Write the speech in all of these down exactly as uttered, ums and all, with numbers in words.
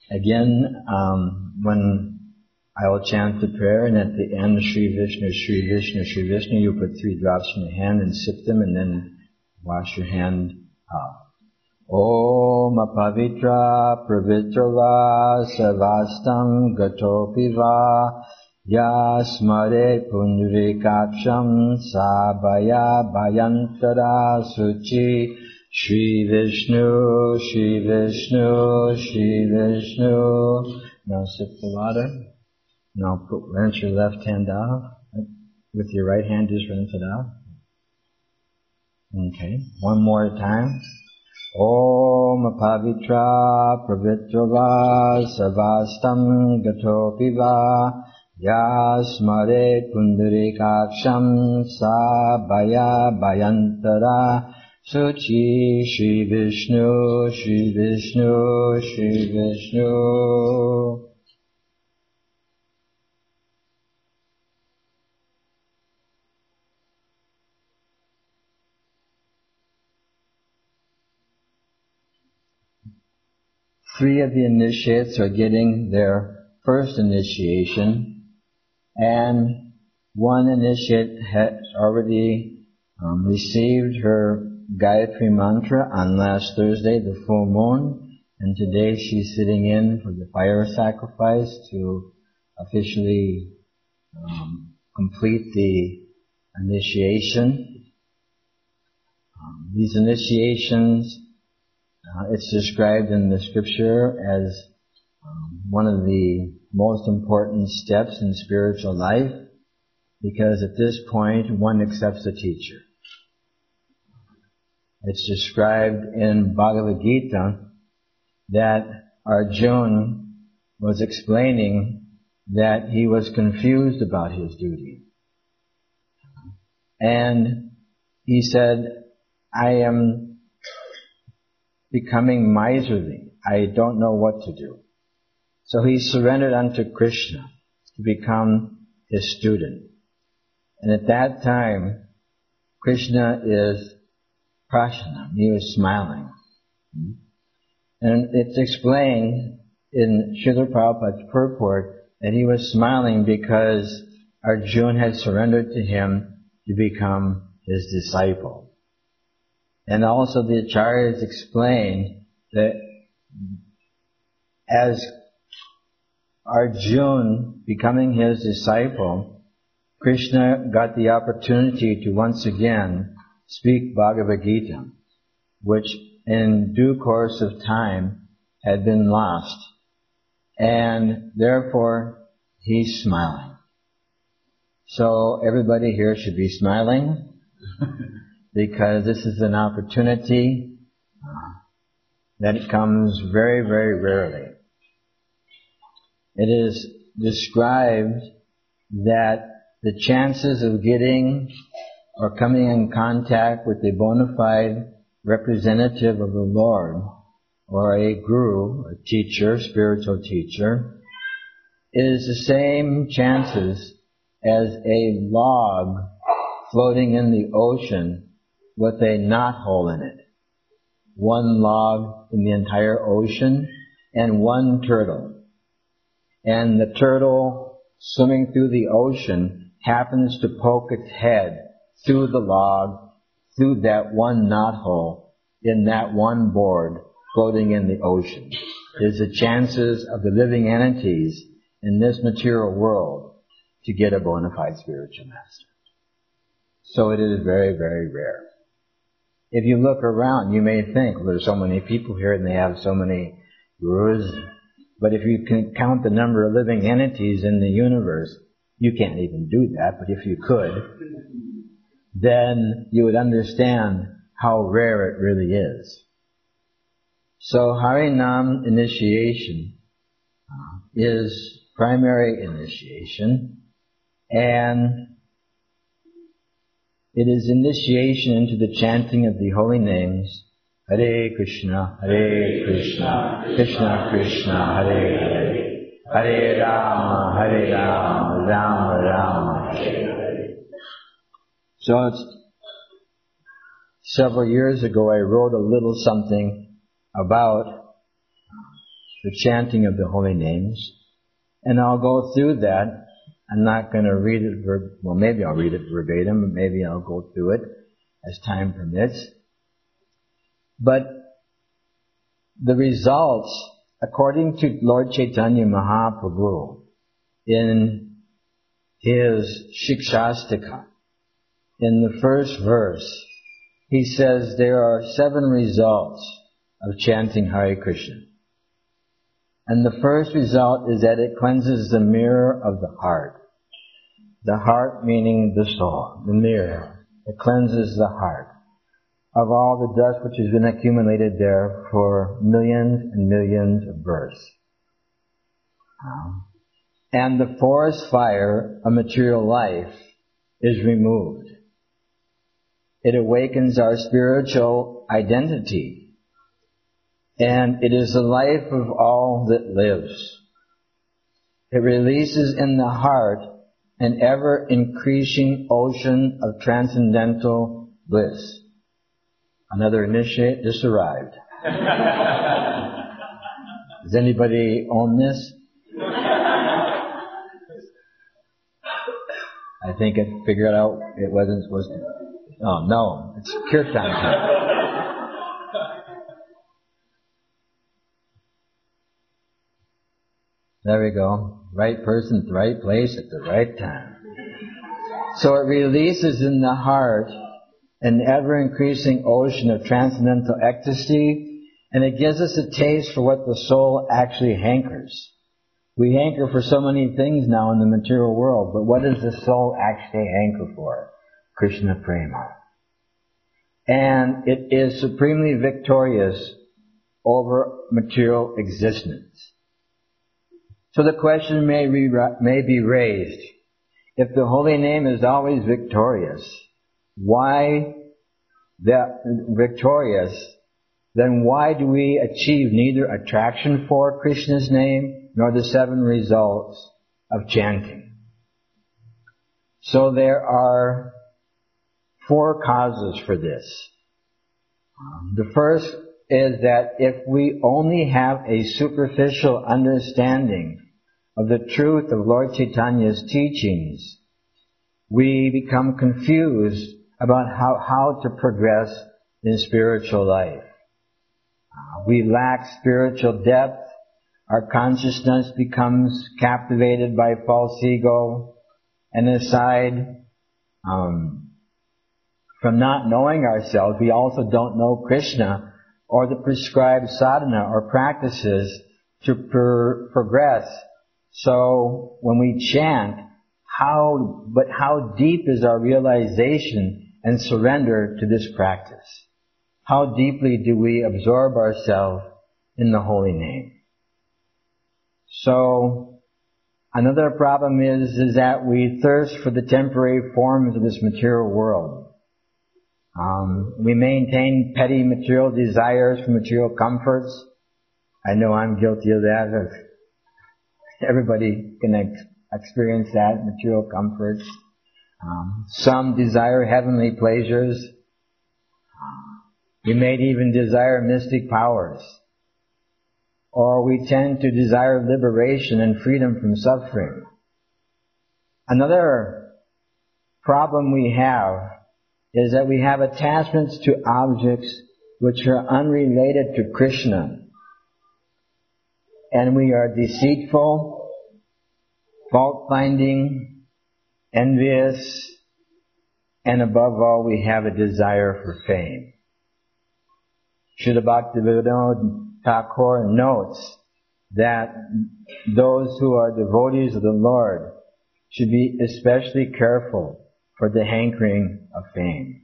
Again, um, when I will chant the prayer, and at the end, Shri Vishnu, Shri Vishnu, Shri Vishnu, you put three drops in your hand and sip them, and then wash your hand out. Om apavitra pravitrava sarvastam gatopiva yasmare pundarikaksham sabhaya bhayantara suchi Shri Vishnu, Shri Vishnu, Shri Vishnu. Now sip the water. Now put, rinse your left hand out. With your right hand, just rinse it out. Okay. One more time. Om pavitra pravitrava sarvastam gatopiva yasmare pundarikaksham sabhaya bhayantara Suchi Shri Vishnu, Shri Vishnu, Shri Vishnu. Three of the initiates are getting their first initiation, and one initiate has already um, received her Gayatri mantra on last Thursday, the full moon, and today she's sitting in for the fire sacrifice to officially um, complete the initiation. Um, these initiations, uh, it's described in the scripture as um, one of the most important steps in spiritual life, because at this point one accepts a teacher. It's described in Bhagavad Gita that Arjuna was explaining that he was confused about his duty. And he said, I am becoming miserly. I don't know what to do. So he surrendered unto Krishna to become his student. And at that time, Krishna is Prashanam. He was smiling. And it's explained in Srila Prabhupada's purport that he was smiling because Arjuna had surrendered to him to become his disciple. And also the Acharyas explain that as Arjuna becoming his disciple, Krishna got the opportunity to once again speak Bhagavad Gita, which in due course of time had been lost. And therefore, he's smiling. So everybody here should be smiling because this is an opportunity uh, that comes very, very rarely. It is described that the chances of getting or coming in contact with a bona fide representative of the Lord, or a guru, a teacher, spiritual teacher, is the same chances as a log floating in the ocean with a knothole in it. One log in the entire ocean and one turtle. And the turtle swimming through the ocean happens to poke its head through the log, through that one knothole, in that one board floating in the ocean. Is the chances of the living entities in this material world to get a bona fide spiritual master. So it is very, very rare. If you look around, you may think, well, there's so many people here and they have so many gurus. But if you can count the number of living entities in the universe, you can't even do that, but if you could, then you would understand how rare it really is. So Harinam initiation uh, is primary initiation, and it is initiation into the chanting of the holy names, Hare Krishna, Hare Krishna, Krishna Krishna, Hare Hare, Hare Rama, Hare Rama, Rama Rama, Hare Hare. So it's, several years ago I wrote a little something about the chanting of the holy names. And I'll go through that. I'm not going to read it, ver- well maybe I'll read it verbatim, but maybe I'll go through it as time permits. But the results, according to Lord Chaitanya Mahaprabhu, in his Shikshastika, in the first verse, he says there are seven results of chanting Hare Krishna. And the first result is that it cleanses the mirror of the heart. The heart meaning the soul, the mirror. It cleanses the heart of all the dust which has been accumulated there for millions and millions of births. And the forest fire of material life is removed. It awakens our spiritual identity. And it is the life of all that lives. It releases in the heart an ever-increasing ocean of transcendental bliss. Another initiate just arrived. Does anybody own this? I think it figured out it wasn't supposed to. Oh, no. It's kirtan time. There we go. Right person at the right place at the right time. So it releases in the heart an ever-increasing ocean of transcendental ecstasy, and it gives us a taste for what the soul actually hankers. We hanker for so many things now in the material world, but what does the soul actually hanker for? Krishna Prema. And it is supremely victorious over material existence. So the question may, re- may be raised, if the holy name is always victorious, why that victorious, then why do we achieve neither attraction for Krishna's name nor the seven results of chanting? So there are four causes for this. The first is that if we only have a superficial understanding of the truth of Lord Chaitanya's teachings, we become confused about how, how to progress in spiritual life. Uh, we lack spiritual depth. Our consciousness becomes captivated by false ego. And aside um, from not knowing ourselves, we also don't know Krishna or the prescribed sadhana or practices to per- progress. So when we chant, how, but how deep is our realization and surrender to this practice? How deeply do we absorb ourselves in the holy name? So, another problem is, is that we thirst for the temporary forms of this material world. Um, we maintain petty material desires for material comforts. I know I'm guilty of that. Everybody can ex- experience that, material comforts. Um, some desire heavenly pleasures. We may even desire mystic powers. Or we tend to desire liberation and freedom from suffering. Another problem we have is that we have attachments to objects which are unrelated to Krishna. And we are deceitful, fault-finding, envious, and above all we have a desire for fame. Srila Bhaktivinoda Thakur notes that those who are devotees of the Lord should be especially careful for the hankering of fame.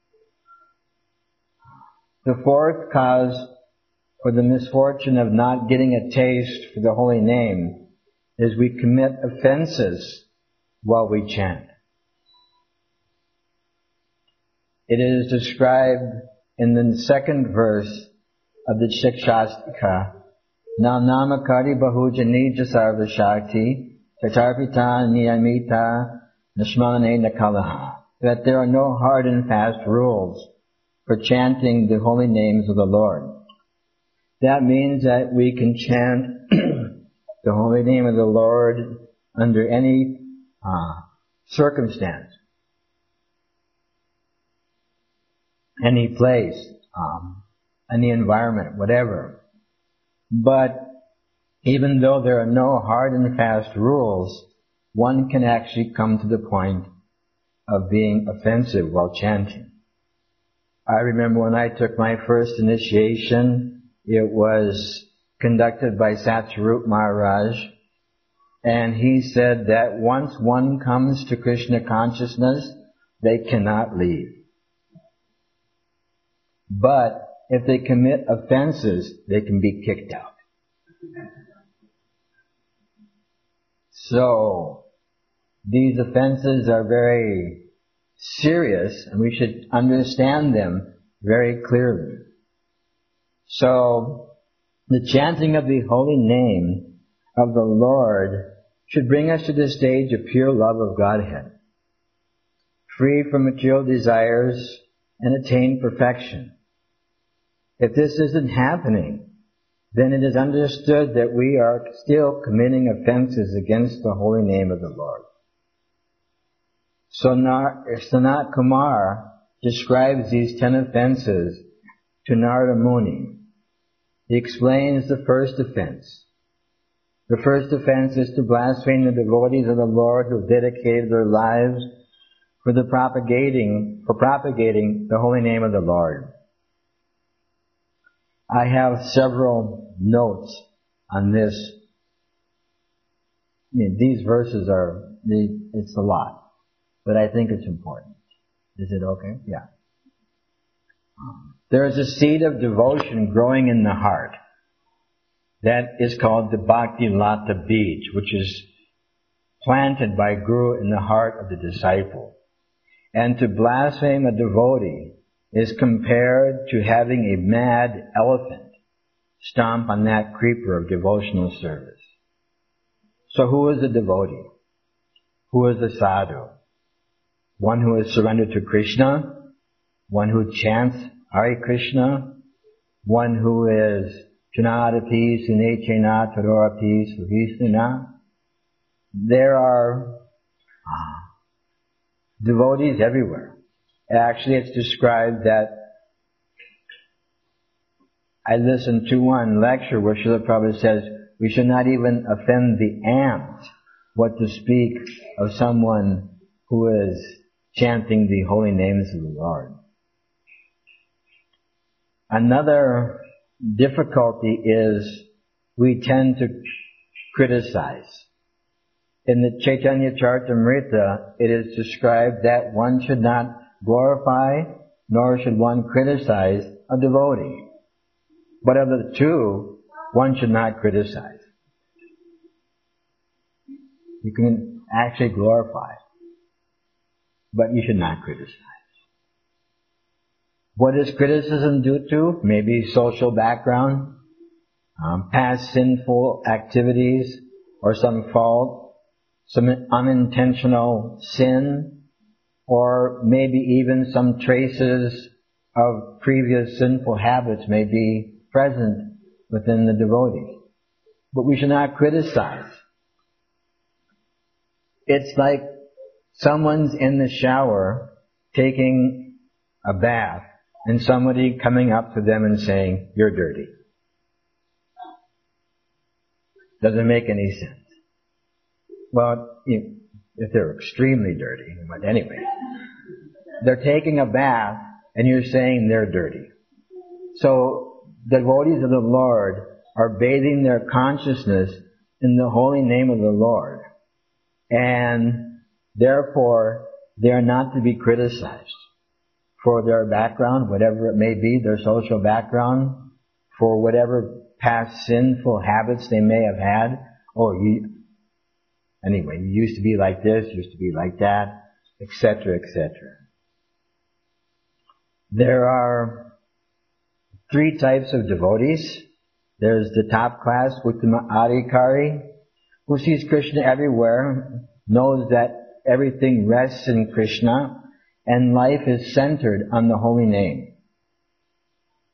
The fourth cause for the misfortune of not getting a taste for the holy name is we commit offenses while we chant. It is described in the second verse of the Shikshastika, Na namakari bahujani jasarva shakti, tatarpita niyamita nashmane nakalaha, that there are no hard and fast rules for chanting the holy names of the Lord. That means that we can chant the holy name of the Lord under any uh, circumstance, any place, um, any environment, whatever. But even though there are no hard and fast rules, one can actually come to the point of being offensive while chanting. I remember when I took my first initiation, it was conducted by Satsarup Maharaj, and he said that once one comes to Krishna consciousness, they cannot leave. But if they commit offenses, they can be kicked out. So, these offenses are very serious, and we should understand them very clearly. So, the chanting of the holy name of the Lord should bring us to the stage of pure love of Godhead, free from material desires, and attain perfection. If this isn't happening, then it is understood that we are still committing offenses against the holy name of the Lord. So Sanat Kumar describes these ten offenses to Narada Muni. He explains the first offense. The first offense is to blaspheme the devotees of the Lord who have dedicated their lives for the propagating, for propagating the holy name of the Lord. I have several notes on this. I mean, these verses are, it's a lot, but I think it's important. Is it okay? Yeah. There is a seed of devotion growing in the heart. That is called the Bhakti Lata Bij, which is planted by Guru in the heart of the disciple. And to blaspheme a devotee is compared to having a mad elephant stomp on that creeper of devotional service. So who is a devotee? Who is a sadhu? One who is surrendered to Krishna? One who chants Hare Krishna? One who is Janadapi Sunechena Tadorapi Suhisana? There are devotees everywhere. Actually, it's described that I listened to one lecture where Srila Prabhupada says we should not even offend the ants, what to speak of someone who is chanting the holy names of the Lord. Another difficulty is we tend to criticize. In the Chaitanya Charitamrita, it is described that one should not glorify nor should one criticize a devotee. But of the two, one should not criticize. You can actually glorify, but you should not criticize. What is criticism due to? Maybe social background, um, past sinful activities, or some fault, some unintentional sin, or maybe even some traces of previous sinful habits may be present within the devotee. But we should not criticize. It's like someone's in the shower taking a bath and somebody coming up to them and saying, "You're dirty." Doesn't make any sense. Well, if they're extremely dirty, but anyway. They're taking a bath and you're saying they're dirty. So, devotees of the Lord are bathing their consciousness in the holy name of the Lord. And therefore, they are not to be criticized for their background, whatever it may be, their social background, for whatever past sinful habits they may have had. Oh, you, anyway, you used to be like this, used to be like that, et cetera, et cetera. There are three types of devotees. There's the top class, Uttama Adhikari, who sees Krishna everywhere, knows that everything rests in Krishna, and life is centered on the holy name.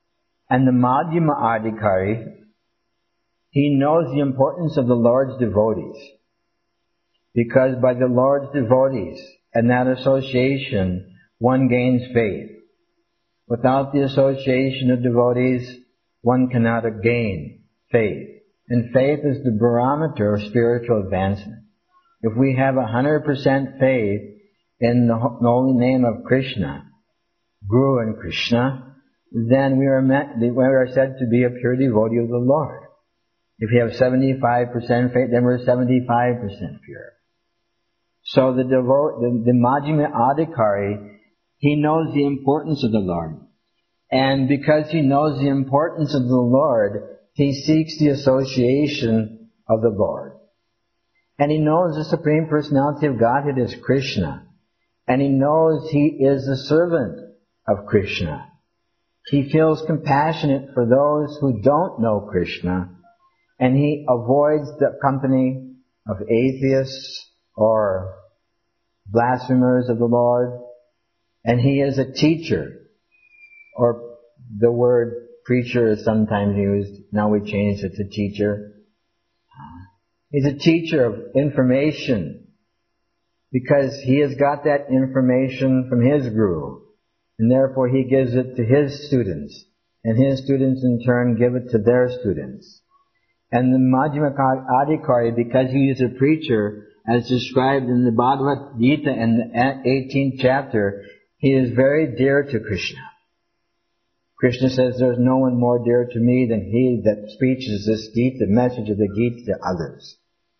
And the Madhyama Adhikari, he knows the importance of the Lord's devotees. Because by the Lord's devotees and that association, one gains faith. Without the association of devotees, one cannot gain faith. And faith is the barometer of spiritual advancement. If we have a hundred percent faith in the holy name of Krishna, Guru and Krishna, then we are, meant, we are said to be a pure devotee of the Lord. If you have seventy-five percent faith, then we're seventy-five percent pure. So the, devo- the, the Madhyama Adhikari, he knows the importance of the Lord. And because he knows the importance of the Lord, he seeks the association of the Lord. And he knows the Supreme Personality of Godhead is Krishna. And he knows he is the servant of Krishna. He feels compassionate for those who don't know Krishna. And he avoids the company of atheists or blasphemers of the Lord. And he is a teacher. Or the word preacher is sometimes used. Now we changed it to teacher. He's a teacher of information because he has got that information from his guru. And therefore he gives it to his students. And his students in turn give it to their students. And the Madhyama Adhikari, because he is a preacher, as described in the Bhagavad Gita in the eighteenth chapter, he is very dear to Krishna. Krishna says, there's no one more dear to me than he that preaches this Gita, the message of the Gita, to others.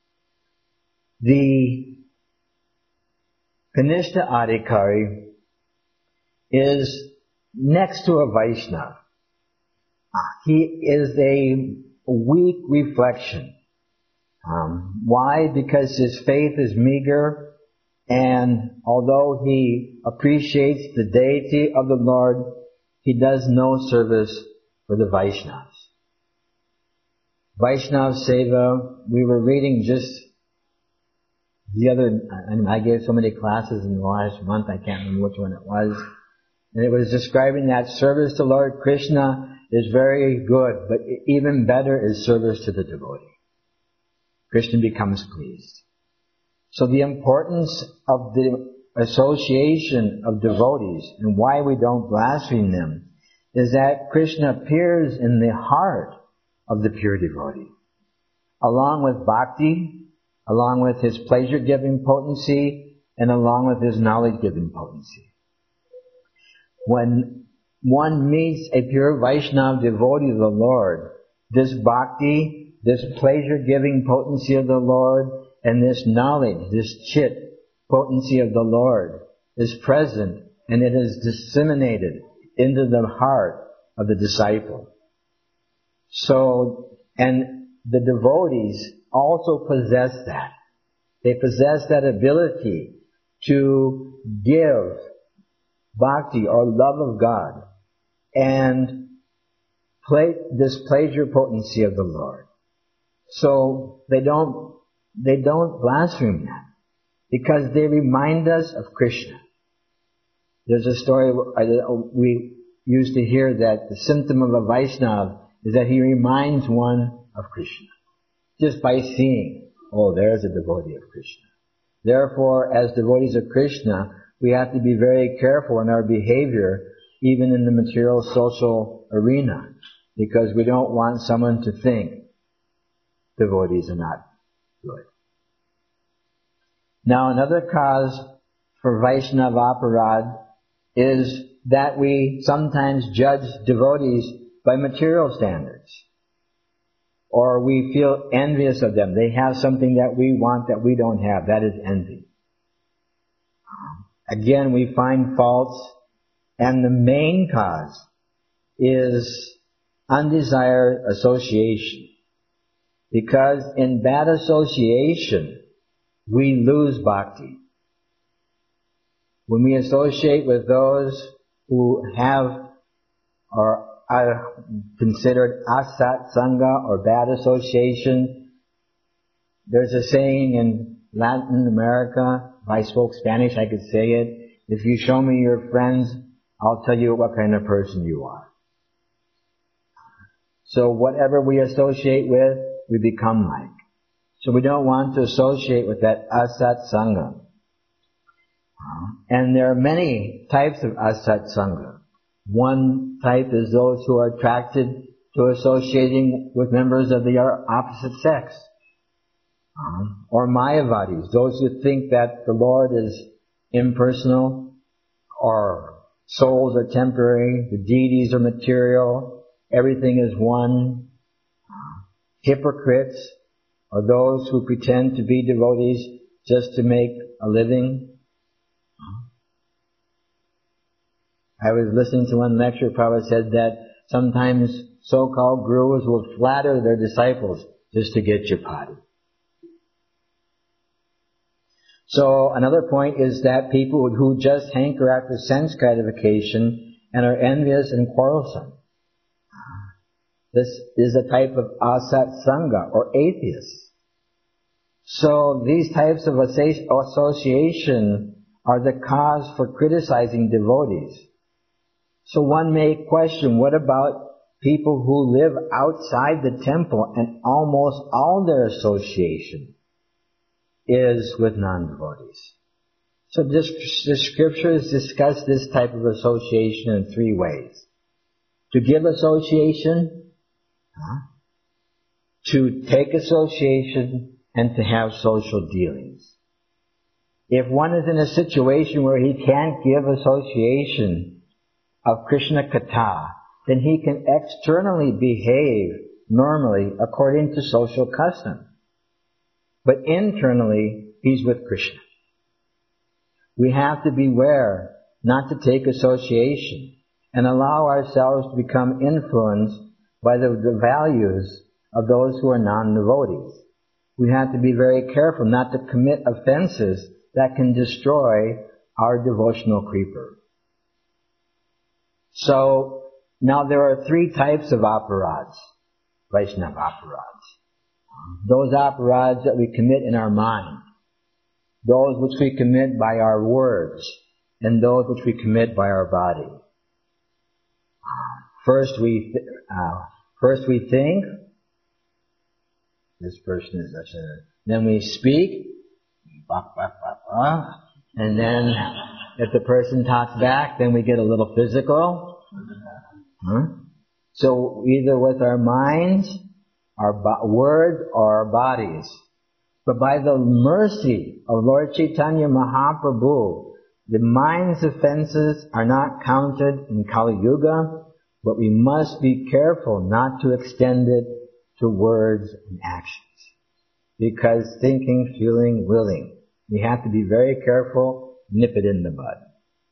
The Kanishta Adhikari is next to a Vaishnava. He is a weak reflection. Um, why? Because his faith is meager, and although he appreciates the deity of the Lord, he does no service for the Vaishnavas. Vaishnava Seva, we were reading just the other, and I gave so many classes in the last month, I can't remember which one it was, and it was describing that service to Lord Krishna is very good, but even better is service to the devotee. Krishna becomes pleased. So the importance of the association of devotees and why we don't blaspheme them is that Krishna appears in the heart of the pure devotee. Along with bhakti, along with his pleasure-giving potency, and along with his knowledge-giving potency. When one meets a pure Vaishnava devotee of the Lord, this bhakti, this pleasure-giving potency of the Lord, and this knowledge, this chit, potency of the Lord, is present, and it is disseminated into the heart of the disciple. So, and the devotees also possess that. They possess that ability to give bhakti or love of God and play this pleasure potency of the Lord. So they don't, they don't blaspheme that because they remind us of Krishna. There's a story we used to hear that the symptom of a Vaishnava is that he reminds one of Krishna. Just by seeing, oh, there's a devotee of Krishna. Therefore, as devotees of Krishna, we have to be very careful in our behavior, even in the material social arena, because we don't want someone to think devotees are not good. Now, another cause for Vaishnava aparad is that we sometimes judge devotees by material standards. Or we feel envious of them. They have something that we want that we don't have. That is envy. Again, we find faults, and the main cause is undesired association. Because in bad association, we lose bhakti. When we associate with those who have or are considered asat sangha or bad association, there's a saying in Latin America, if I spoke Spanish I could say it, if you show me your friends, I'll tell you what kind of person you are. So whatever we associate with, we become like. So we don't want to associate with that asat sangha. And there are many types of asat sangha. One type is those who are attracted to associating with members of the opposite sex. Um, or Mayavadis, those who think that the Lord is impersonal, or souls are temporary, the deities are material, everything is one. Hypocrites are those who pretend to be devotees just to make a living. I was listening to one lecture, Prabhupada said that sometimes so-called gurus will flatter their disciples just to get your party. So another point is that people who just hanker after sense gratification and are envious and quarrelsome. This is a type of asat sangha, or atheists. So these types of association are the cause for criticizing devotees. So one may question, what about people who live outside the temple and almost all their association is with non-devotees? So this, the scriptures discuss this type of association in three ways. To give association, huh? to take association, and to have social dealings. If one is in a situation where he can't give association of Krishna Katha, then he can externally behave normally according to social custom. But internally, he's with Krishna. We have to beware not to take association and allow ourselves to become influenced by the, the values of those who are non-devotees. We have to be very careful not to commit offenses that can destroy our devotional creeper. So, now there are three types of aparads, Vaishnava aparads. Those aparads that we commit in our mind, those which we commit by our words, and those which we commit by our body. First we, th- uh, first we think, this person is such a, then we speak, and then if the person talks back, then we get a little physical. Huh? So either with our minds, our bo- words, or our bodies. But by the mercy of Lord Chaitanya Mahaprabhu, the mind's offenses are not counted in Kali Yuga, but we must be careful not to extend it to words and actions. Because thinking, feeling, willing, we have to be very careful, nip it in the bud.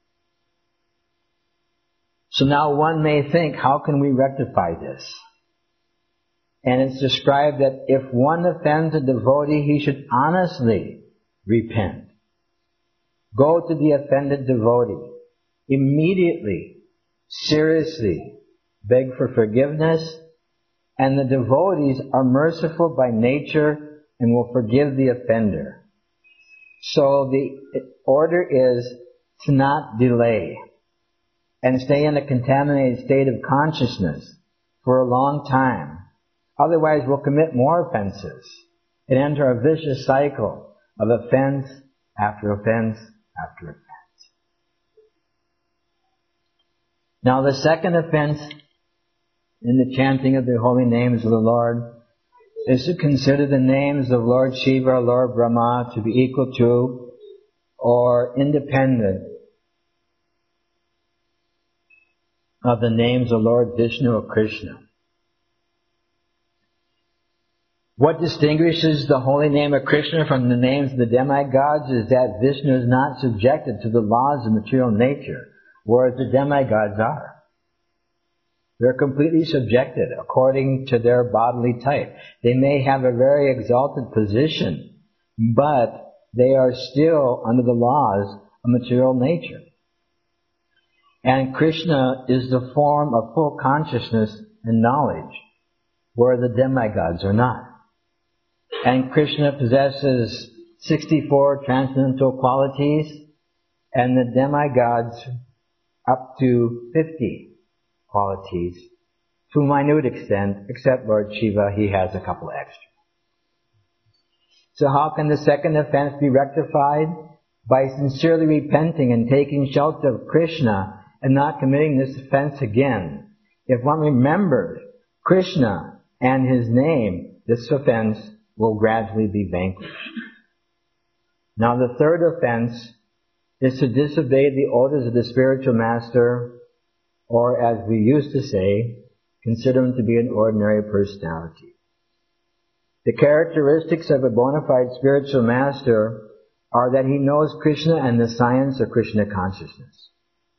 So now one may think, how can we rectify this? And it's described that if one offends a devotee, he should honestly repent. Go to the offended devotee. Immediately, seriously, beg for forgiveness. And the devotees are merciful by nature and will forgive the offender. So the order is to not delay and stay in a contaminated state of consciousness for a long time. Otherwise we'll commit more offenses and enter a vicious cycle of offense after offense after offense. Now the second offense in the chanting of the holy names of the Lord is to consider the names of Lord Shiva, Lord Brahma to be equal to or independent of the names of Lord Vishnu or Krishna. What distinguishes the holy name of Krishna from the names of the demigods is that Vishnu is not subjected to the laws of material nature, whereas the demigods are. They're completely subjected according to their bodily type. They may have a very exalted position, but they are still under the laws of material nature. And Krishna is the form of full consciousness and knowledge, where the demigods are not. And Krishna possesses sixty-four transcendental qualities, and the demigods up to fifty qualities to a minute extent, except Lord Shiva, he has a couple extra. So how can the second offense be rectified? By sincerely repenting and taking shelter of Krishna and not committing this offense again. If one remembers Krishna and his name, this offense will gradually be vanquished. Now the third offense is to disobey the orders of the spiritual master, or as we used to say, consider him to be an ordinary personality. The characteristics of a bona fide spiritual master are that he knows Krishna and the science of Krishna consciousness.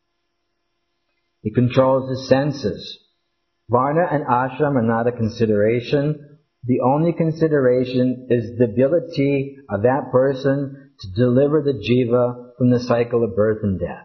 He controls the senses. Varna and ashram are not a consideration. The only consideration is the ability of that person to deliver the jiva from the cycle of birth and death.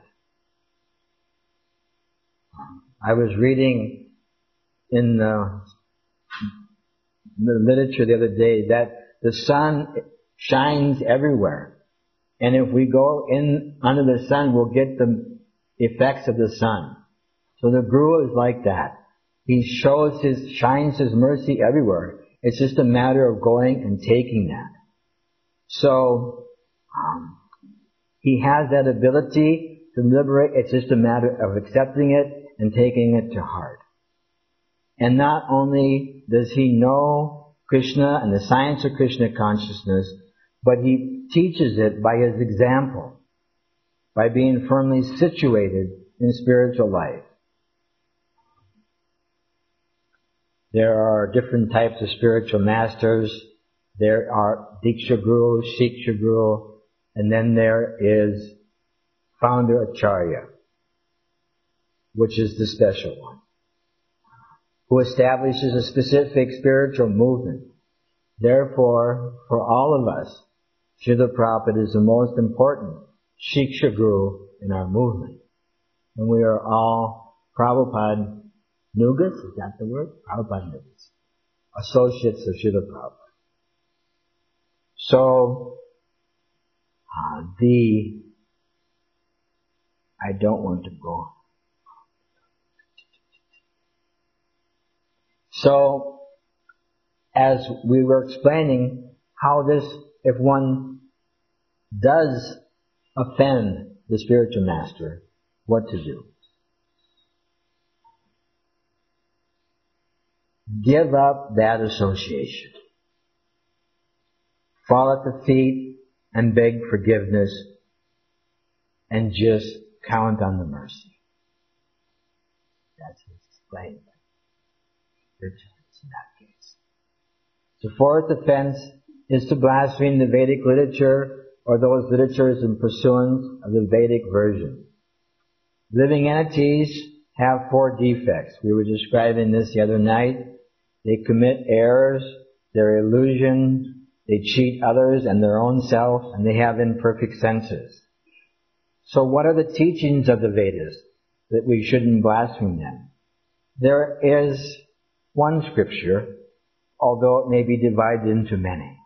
I was reading in the, the literature the other day that the sun shines everywhere. And if we go in under the sun, we'll get the effects of the sun. So the Guru is like that. He shows his, shines his mercy everywhere. It's just a matter of going and taking that. So, um, he has that ability to liberate. It's just a matter of accepting it and taking it to heart. And not only does he know Krishna and the science of Krishna consciousness, but he teaches it by his example, by being firmly situated in spiritual life. There are different types of spiritual masters. There are Diksha Guru, Shiksha Guru, and then there is Founder Acharya, which is the special one, who establishes a specific spiritual movement. Therefore, for all of us, Srila Prabhupada is the most important Shiksha Guru in our movement. And we are all Prabhupada Nugas, is that the word? Prabhupada Nugas. Associates of Srila Prabhupada. So, uh, the, I don't want to go on. So, as we were explaining how this, if one does offend the spiritual master, what to do. Give up that association. Fall at the feet and beg forgiveness and just count on the mercy. That's explained by spiritualists in that case. The fourth offense is to blaspheme the Vedic literature or those literatures in pursuance of the Vedic version. Living entities have four defects. We were describing this the other night. They commit errors, they're illusions, they cheat others and their own self, and they have imperfect senses. So what are the teachings of the Vedas that we shouldn't blaspheme them? There is one scripture, although it may be divided into many.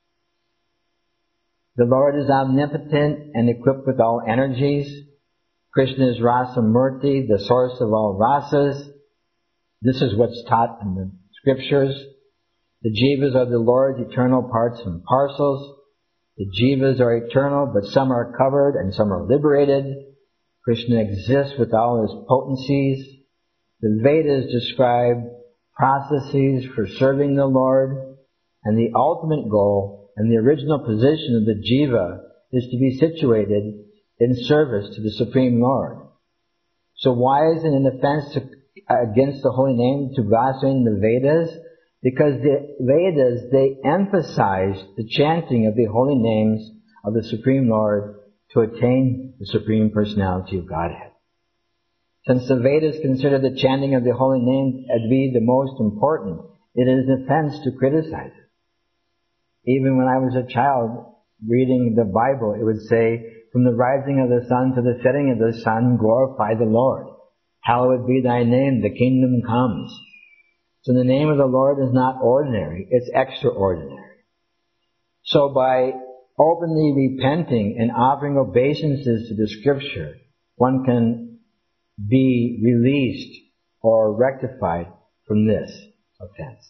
The Lord is omnipotent and equipped with all energies. Krishna is Rasa Murti, the source of all rasas. This is what's taught in the scriptures. The jivas are the Lord's eternal parts and parcels. The jivas are eternal, but some are covered and some are liberated. Krishna exists with all his potencies. The Vedas describe processes for serving the Lord, and the ultimate goal and the original position of the jiva is to be situated in service to the Supreme Lord. So why is it an offense to, against the holy name to blaspheme the Vedas? Because the Vedas, they emphasize the chanting of the holy names of the Supreme Lord to attain the Supreme Personality of Godhead. Since the Vedas consider the chanting of the holy name to be the most important, it is an offense to criticize it. Even when I was a child reading the Bible, it would say, from the rising of the sun to the setting of the sun, glorify the Lord. Hallowed be thy name, the kingdom comes. So the name of the Lord is not ordinary, it's extraordinary. So by openly repenting and offering obeisances to the scripture, one can be released or rectified from this offense.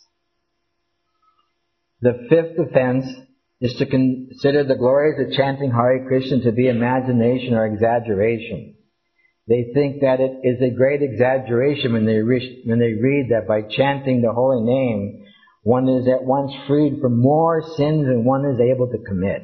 The fifth offense is to consider the glories of chanting Hare Krishna to be imagination or exaggeration. They think that it is a great exaggeration when they, re- when they read that by chanting the holy name, one is at once freed from more sins than one is able to commit.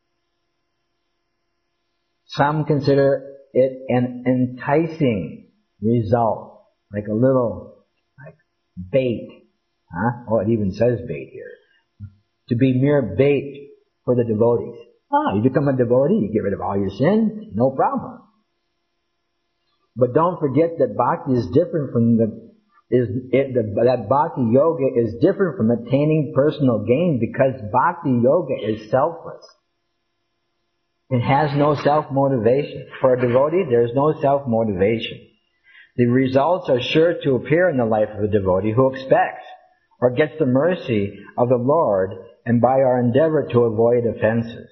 Some consider it an enticing result, like a little like bait. Huh? Oh, it even says bait here. To be mere bait for the devotees. Ah, you become a devotee, you get rid of all your sins, no problem. But don't forget that bhakti is different from the, is it, the, that bhakti yoga is different from attaining personal gain because bhakti yoga is selfless. It has no self-motivation. For a devotee, there is no self-motivation. The results are sure to appear in the life of a devotee who expects or gets the mercy of the Lord and by our endeavor to avoid offenses.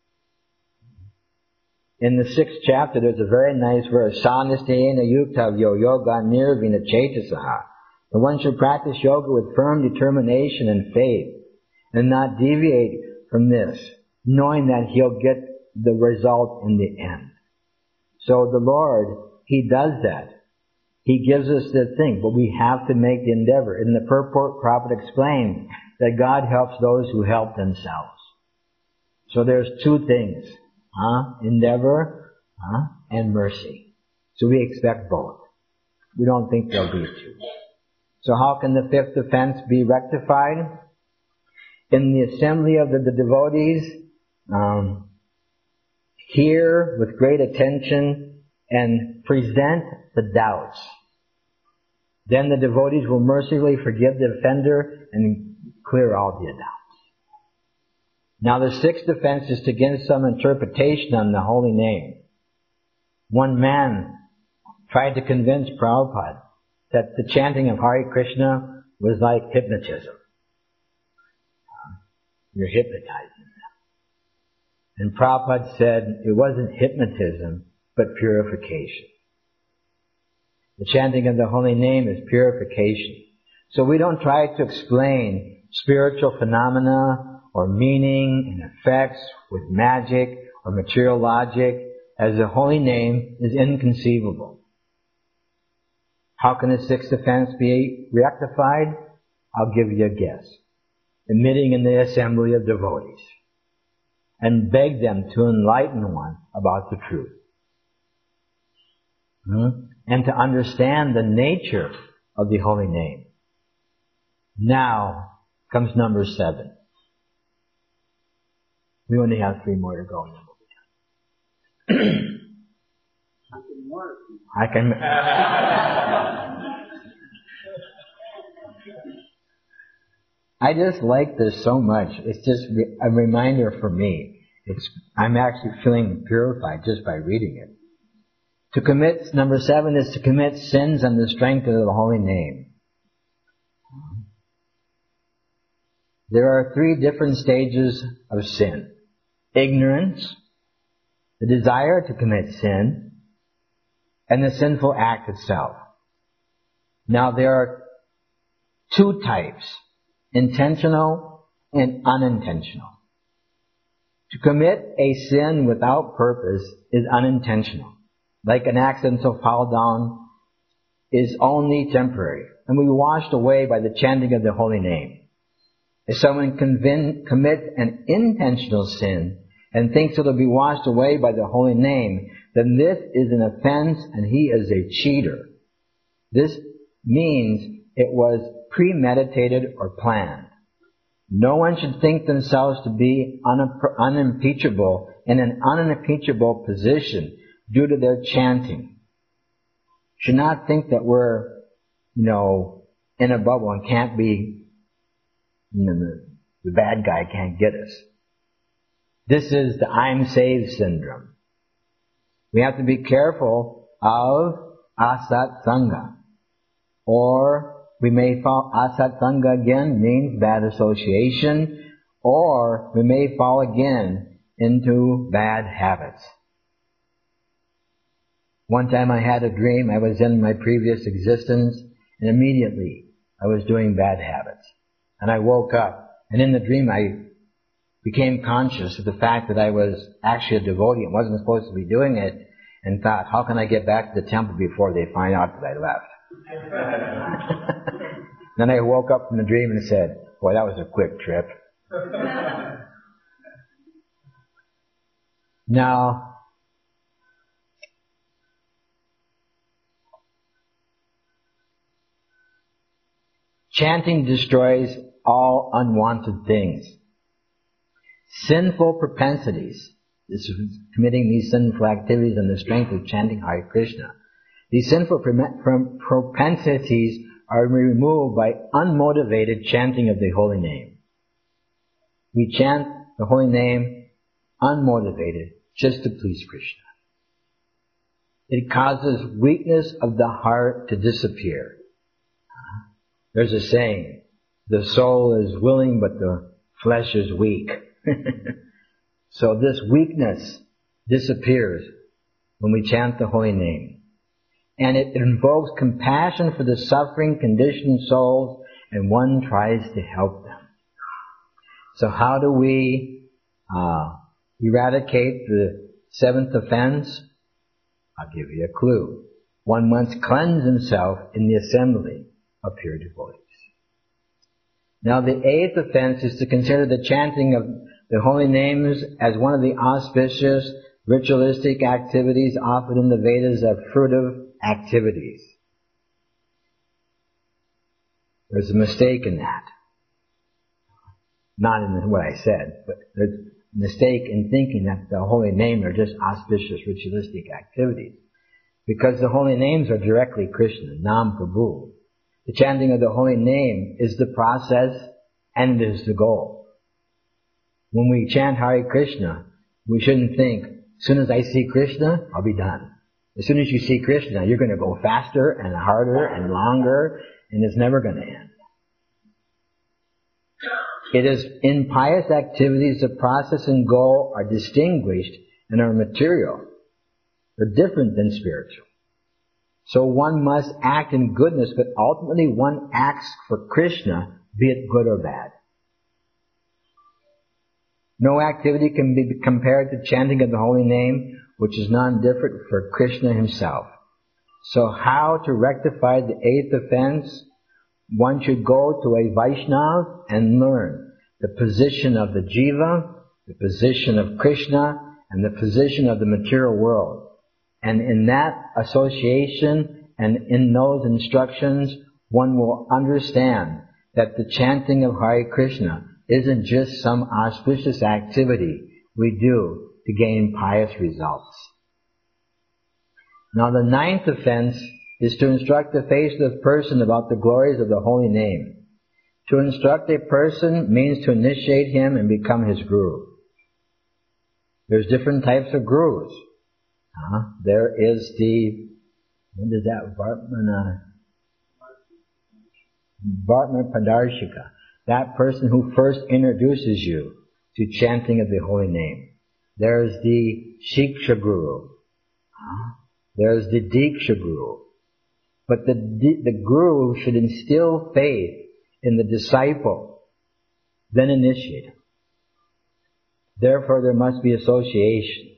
In the sixth chapter, there's a very nice verse, Sanistena yuktavyo yoga nirvina chetasaha. The one should practice yoga with firm determination and faith, and not deviate from this, knowing that he'll get the result in the end. So the Lord, He does that. He gives us the thing, but we have to make the endeavor. In the purport, Prophet explains that God helps those who help themselves. So there's two things. Huh? Endeavor, huh? And mercy. So we expect both. We don't think there'll be two. So how can the fifth offense be rectified? In the assembly of the, the devotees, um, hear with great attention and present the doubts. Then the devotees will mercifully forgive the offender and clear all the doubts. Now the sixth offense is to give some interpretation on the holy name. One man tried to convince Prabhupada that the chanting of Hare Krishna was like hypnotism. You're hypnotizing them. And Prabhupada said it wasn't hypnotism, but purification. The chanting of the holy name is purification. So we don't try to explain spiritual phenomena or meaning and effects with magic or material logic, as the holy name is inconceivable. How can the sixth offense be rectified? I'll give you a guess. Admitting in the assembly of devotees and beg them to enlighten one about the truth. Hmm? And to understand the nature of the holy name. Now comes number seven. We only have three more to go and then we'll be done. I can. I just like this so much. It's just a reminder for me. It's I'm actually feeling purified just by reading it. To commit, number seven is to commit sins on the strength of the holy name. There are three different stages of sin. Ignorance, the desire to commit sin, and the sinful act itself. Now there are two types, intentional and unintentional. To commit a sin without purpose is unintentional. Like an accidental fall down is only temporary and will be washed away by the chanting of the holy name. If someone convin- commits an intentional sin and thinks it will be washed away by the holy name, then this is an offense and he is a cheater. This means it was premeditated or planned. No one should think themselves to be un- unimpeachable in an unimpeachable position due to their chanting. Should not think that we're, you know, in a bubble and can't be, you know, the, the bad guy can't get us. This is the I'm saved syndrome. We have to be careful of asat sangha. Or we may fall, asat sangha again means bad association, or we may fall again into bad habits. One time I had a dream. I was in my previous existence, and immediately I was doing bad habits. And I woke up, and in the dream I became conscious of the fact that I was actually a devotee and wasn't supposed to be doing it, and thought, how can I get back to the temple before they find out that I left? Then I woke up from the dream and said, boy, that was a quick trip. Now, chanting destroys all unwanted things. Sinful propensities, this is committing these sinful activities on the strength of chanting Hare Krishna. These sinful propensities are removed by unmotivated chanting of the holy name. We chant the holy name unmotivated, just to please Krishna. It causes weakness of the heart to disappear. There's a saying, the soul is willing but the flesh is weak. So this weakness disappears when we chant the holy name. And it invokes compassion for the suffering, conditioned souls, and one tries to help them. So how do we uh, eradicate the seventh offense? I'll give you a clue. One must cleanse himself in the assembly of pure devotees. Now the eighth offense is to consider the chanting of the holy names as one of the auspicious ritualistic activities offered in the Vedas of fruitive activities. There's a mistake in that. Not in what I said, but there's a mistake in thinking that the holy names are just auspicious ritualistic activities. Because the holy names are directly Krishna, Nam Prabhu. The chanting of the holy name is the process and is the goal. When we chant Hare Krishna, we shouldn't think, as soon as I see Krishna, I'll be done. As soon as you see Krishna, you're going to go faster and harder and longer, and it's never going to end. It is in pious activities the process and goal are distinguished and are material. They're different than spiritual. So one must act in goodness, but ultimately one acts for Krishna, be it good or bad. No activity can be compared to chanting of the holy name, which is non-different for Krishna himself. So how to rectify the eighth offense? One should go to a Vaishnava and learn the position of the jiva, the position of Krishna, and the position of the material world. And in that association and in those instructions, one will understand that the chanting of Hare Krishna isn't just some auspicious activity we do to gain pious results. Now the ninth offense is to instruct the faceless person about the glories of the holy name. To instruct a person means to initiate him and become his guru. There's different types of gurus. Uh, there is the, what is that, Vartmana, Vartmana Padarshika. That person who first introduces you to chanting of the holy name. There's the Shiksha Guru. Uh, there's the Diksha Guru. But the, the Guru should instill faith in the disciple, then initiate him. Therefore there must be association.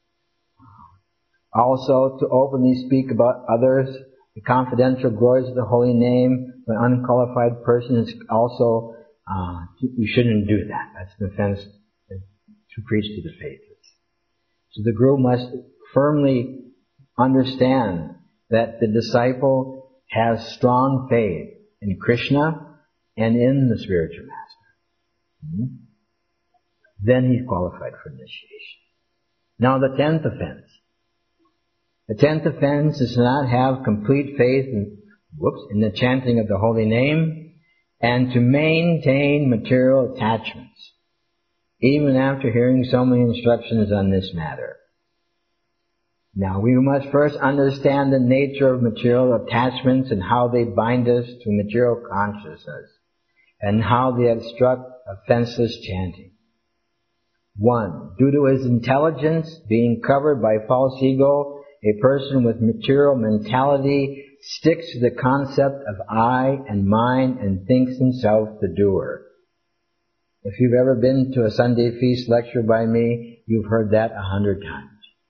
Also, to openly speak about others, the confidential glories of the holy name, an unqualified person is also, uh, you shouldn't do that. That's an offense to preach to the faithless. So the Guru must firmly understand that the disciple has strong faith in Krishna and in the spiritual master. Mm-hmm. Then he's qualified for initiation. Now the tenth offense. The tenth offense is to not have complete faith in, whoops, in the chanting of the holy name and to maintain material attachments, even after hearing so many instructions on this matter. Now we must first understand the nature of material attachments and how they bind us to material consciousness and how they obstruct offenseless chanting. One, due to his intelligence being covered by false ego, a person with material mentality sticks to the concept of I and mine and thinks himself the doer. If you've ever been to a Sunday feast lecture by me, you've heard that a hundred times.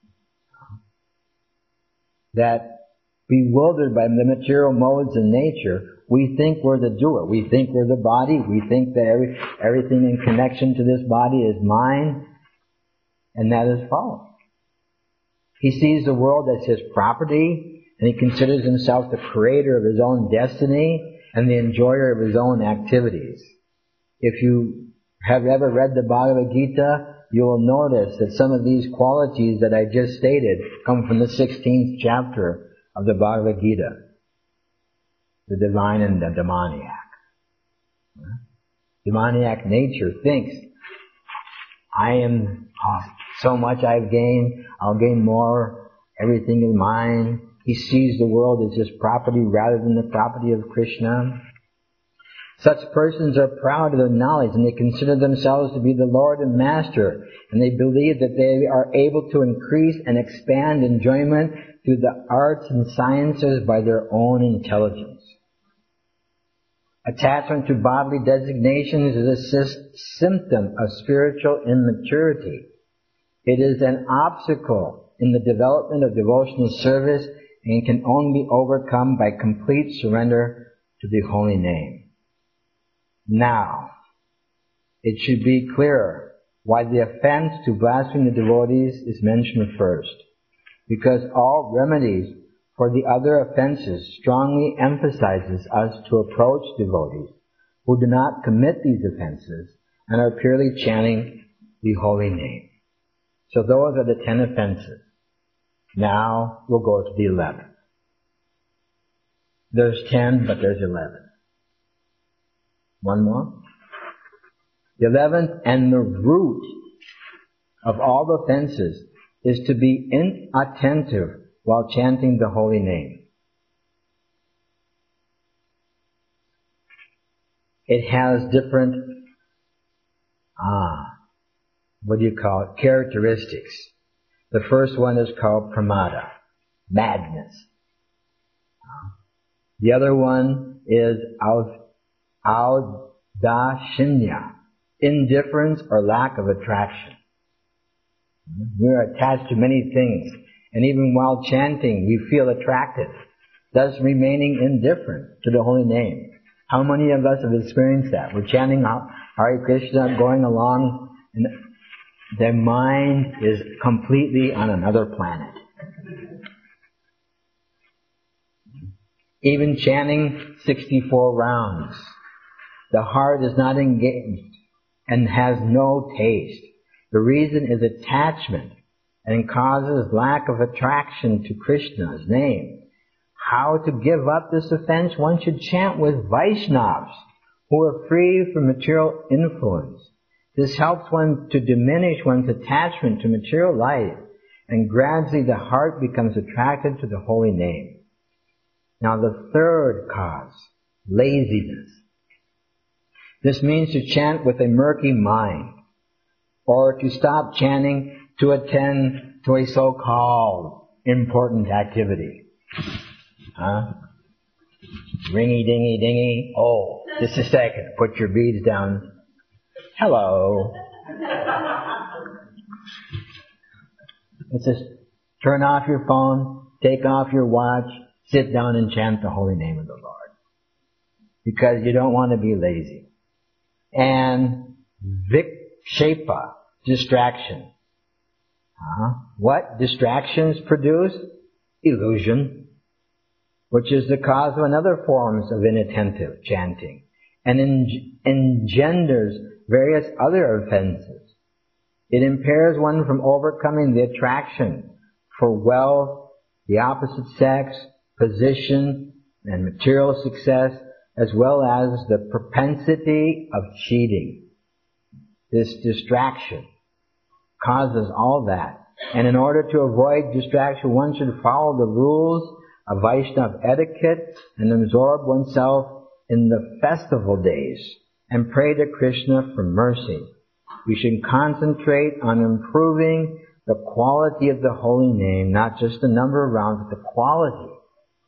That bewildered by the material modes in nature, we think we're the doer. We think we're the body. We think that every, everything in connection to this body is mine. And that is false. He sees the world as his property, and he considers himself the creator of his own destiny and the enjoyer of his own activities. If you have ever read the Bhagavad Gita, you will notice that some of these qualities that I just stated come from the sixteenth chapter of the Bhagavad Gita. The divine and the demoniac. Demoniac nature thinks, I am oh, so much I've gained, I'll gain more, everything is mine. He sees the world as his property rather than the property of Krishna. Such persons are proud of their knowledge, and they consider themselves to be the Lord and Master, and they believe that they are able to increase and expand enjoyment through the arts and sciences by their own intelligence. Attachment to bodily designations is a sy- symptom of spiritual immaturity. It is an obstacle in the development of devotional service and can only be overcome by complete surrender to the holy name. Now, it should be clearer why the offense to blaspheme the devotees is mentioned first. Because all remedies for the other offenses strongly emphasizes us to approach devotees who do not commit these offenses and are purely chanting the holy name. So those are the ten offenses. Now we'll go to the eleventh. There's ten, but there's eleven. One more. The eleventh and the root of all offenses is to be inattentive while chanting the holy name. It has different, ah, what do you call it, characteristics. The first one is called pramada, madness. The other one is audashinya, indifference or lack of attraction. We are attached to many things, and even while chanting, we feel attracted, thus remaining indifferent to the holy name. How many of us have experienced that? We're chanting Hare Krishna, going along, and their mind is completely on another planet. Even chanting sixty-four rounds, the heart is not engaged and has no taste. The reason is attachment, and causes lack of attraction to Krishna's name. How to give up this offense? One should chant with Vaishnavas who are free from material influence. This helps one to diminish one's attachment to material life, and gradually the heart becomes attracted to the holy name. Now the third cause, laziness. This means to chant with a murky mind, or to stop chanting to attend to a so-called important activity. Huh? Ringy dingy dingy. Oh, just a second. Put your beads down. Hello. It's just turn off your phone, take off your watch, sit down and chant the holy name of the Lord. Because you don't want to be lazy. And vikshepa, distraction. Uh-huh. What distractions produce? Illusion, which is the cause of another forms of inattentive chanting, and en- engenders various other offenses. It impairs one from overcoming the attraction for wealth, the opposite sex, position, and material success, as well as the propensity of cheating. This distraction causes all that. And in order to avoid distraction, one should follow the rules of Vaishnava etiquette and absorb oneself in the festival days and pray to Krishna for mercy. We should concentrate on improving the quality of the holy name, not just the number of rounds, but the quality.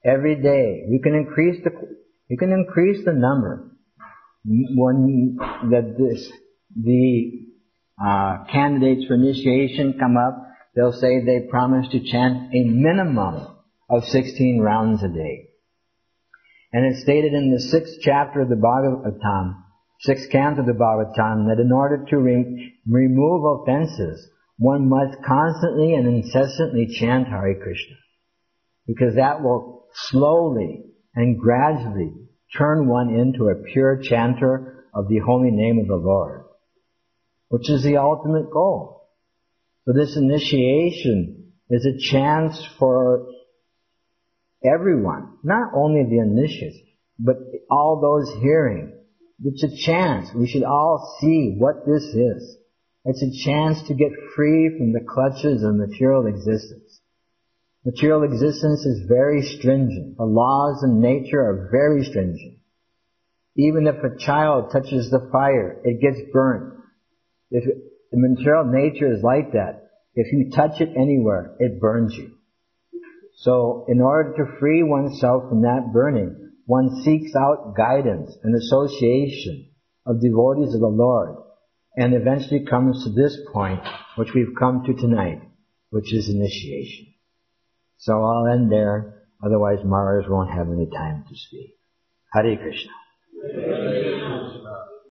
every day. You can increase the, you can increase the number. When the, this, the uh, candidates for initiation come up, they'll say they promise to chant a minimum of sixteen rounds a day. And it's stated in the sixth chapter of the Bhagavatam, sixth canto of the Bhagavatam, that in order to re- remove offenses, one must constantly and incessantly chant Hare Krishna. Because that will slowly and gradually turn one into a pure chanter of the holy name of the Lord, which is the ultimate goal. So this initiation is a chance for everyone, not only the initiates, but all those hearing. It's a chance. We should all see what this is. It's a chance to get free from the clutches of material existence. Material existence is very stringent. The laws of nature are very stringent. Even if a child touches the fire, it gets burnt. If it, the material nature is like that. If you touch it anywhere, it burns you. So, in order to free oneself from that burning, one seeks out guidance and association of devotees of the Lord, and eventually comes to this point, which we've come to tonight, which is initiation. So I'll end there, otherwise Maharaj won't have any time to speak. Hare Krishna.